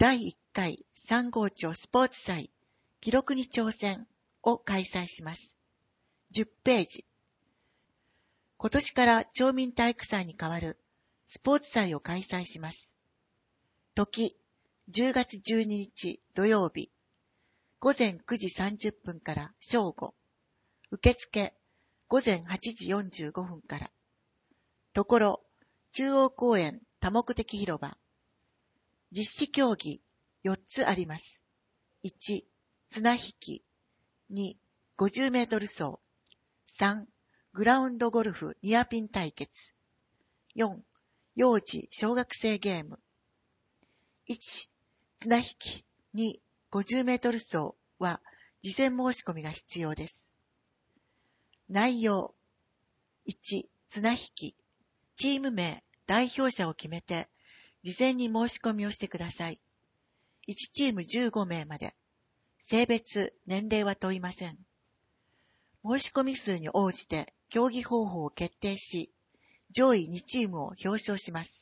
第1回三郷町スポーツ祭記録に挑戦を開催します。10ページ。今年から町民体育祭に代わるスポーツ祭を開催します。時、10月12日土曜日、午前9時30分から正午。受付、午前8時45分から。ところ、中央公園多目的広場。実施競技4つあります。1、綱引き。2、50メートル走。3、グラウンドゴルフニアピン対決。4、幼児小学生ゲーム。1、綱引き。2、50メートル走は事前申し込みが必要です。内容。1、綱引き。チーム名、代表者を決めて、事前に申し込みをしてください。1チーム15名まで。性別、年齢は問いません。申し込み数に応じて競技方法を決定し、上位2チームを表彰します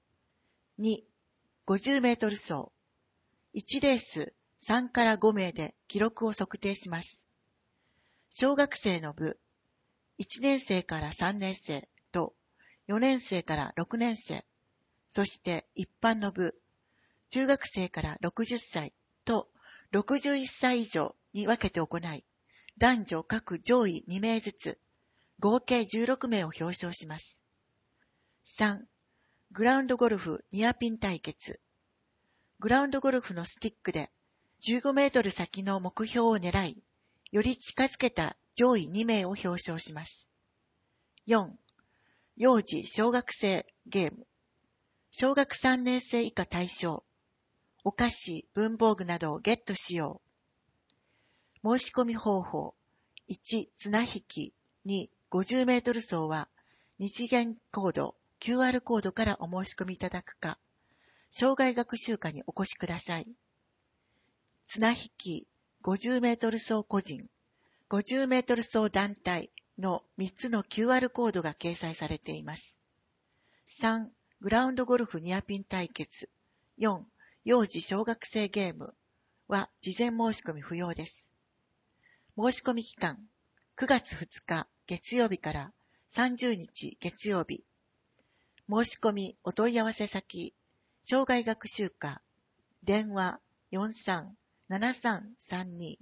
。2、50メートル走。1レース3から5名で記録を測定します。小学生の部、1年生から3年生と4年生から6年生、そして一般の部、中学生から60歳と61歳以上に分けて行い、男女各上位2名ずつ、合計16名を表彰します。3、グラウンドゴルフニアピン対決。グラウンドゴルフのスティックで15メートル先の目標を狙い、より近づけた上位2名を表彰します。4、幼児小学生ゲーム。小学3年生以下対象。お菓子、文房具などをゲットしよう。申し込み方法。1、綱引き。2、50メートル走は、二次元コード、QR コードからお申し込みいただくか、障害学習課にお越しください。綱引き、50メートル走個人、50メートル走団体の3つの QR コードが掲載されています。3、グラウンドゴルフニアピン対決。4、幼児小学生ゲームは事前申し込み不要です。申し込み期間、9月2日月曜日から30日月曜日。申し込みお問い合わせ先、障害学習課、電話 43-7332。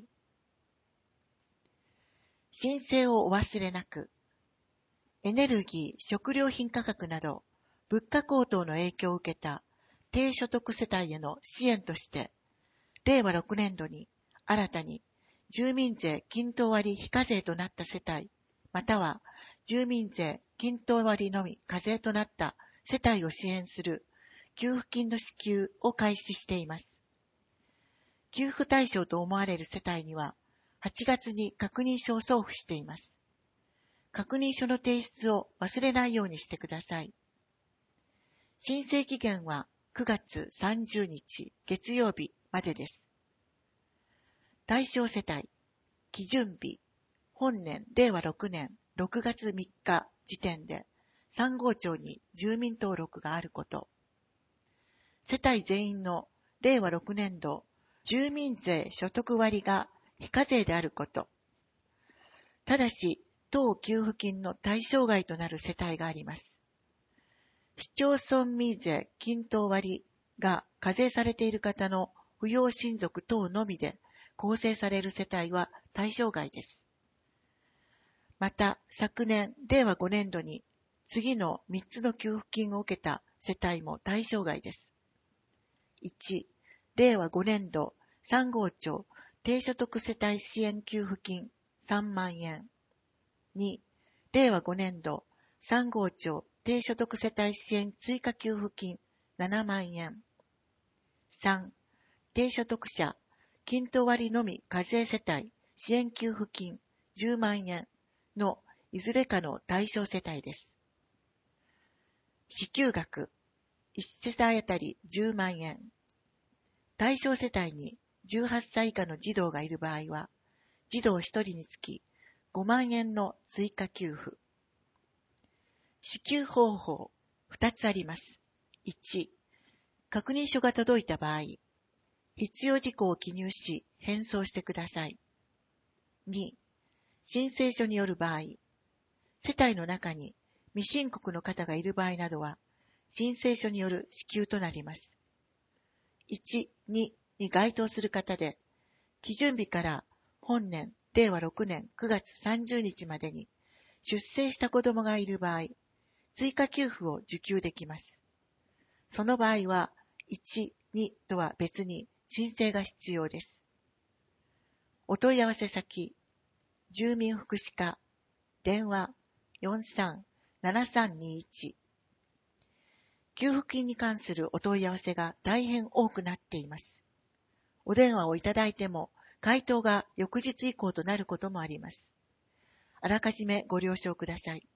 申請をお忘れなく。エネルギー、食料品価格など、物価高騰の影響を受けた低所得世帯への支援として、令和6年度に新たに住民税均等割非課税となった世帯、または住民税均等割のみ課税となった世帯を支援する給付金の支給を開始しています。給付対象と思われる世帯には、8月に確認書を送付しています。確認書の提出を忘れないようにしてください。申請期限は9月30日月曜日までです。対象世帯、基準日、本年令和6年6月3日時点で三郷町に住民登録があること。世帯全員の令和6年度住民税所得割が非課税であること。ただし、当給付金の対象外となる世帯があります。市町村民税均等割が課税されている方の扶養親族等のみで構成される世帯は対象外です。また、昨年、令和5年度に次の3つの給付金を受けた世帯も対象外です。1、令和5年度三郷町低所得世帯支援給付金3万円。2、令和5年度三郷町低所得世帯支援追加給付金7万円。3、低所得者均等割のみ課税世帯支援給付金10万円のいずれかの対象世帯です。支給額1世帯あたり10万円。対象世帯に18歳以下の児童がいる場合は、児童1人につき5万円の追加給付。支給方法2つあります。1、確認書が届いた場合、 必要事項を記入し、返送してください。2、申請書による場合、世帯の中に未申告の方がいる場合などは、申請書による支給となります。1、2に該当する方で、基準日から本年、令和6年9月30日までに出生した子供がいる場合、追加給付を受給できます。その場合は、1、2とは別に申請が必要です。お問い合わせ先、住民福祉課、電話43-7321。給付金に関するお問い合わせが大変多くなっています。お電話をいただいても、回答が翌日以降となることもあります。あらかじめご了承ください。